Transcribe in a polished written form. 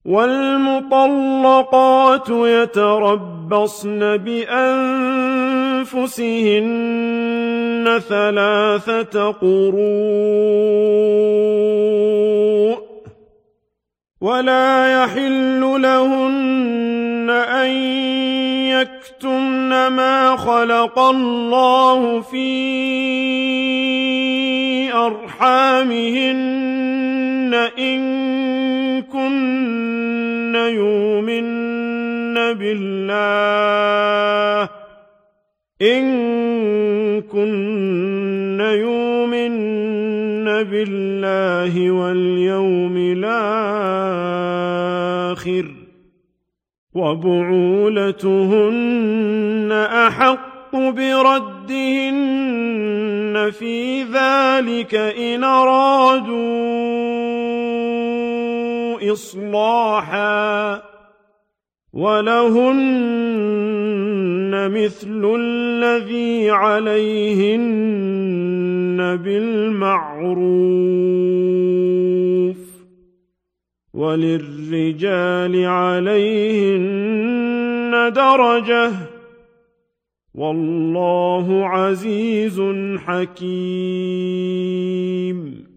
وَالْمُطَلَّقَاتُ يَتَرَبَّصْنَ بِأَنفُسِهِنَّ 3 قُرُوءٍ ۚ وَلَا يَحِلُّ لَهُنَّ أَن يَكْتُمْنَ مَا خَلَقَ اللَّهُ فِي أَرْحَامِهِنَّ إِن كُنَّ يُؤْمِنَّ بِاللَّهِ وَالْيَوْمِ الْآخِرِ ۚ وَبُعُولَتُهُنَّ أَحَقُّ بِرَدِّهِنَّ فِي ذَلِكَ إِنْ أَرَادُوا إِصْلَاحًا ۚ وَلَهُنَّ مِثْلُ الَّذِي عَلَيْهِنَّ بِالْمَعْرُوفِ ۚ وَلِلرِّجَالِ عَلَيْهِنَّ دَرَجَةٌ ۗ وَاللَّهُ عَزِيزٌ حَكِيمٌ.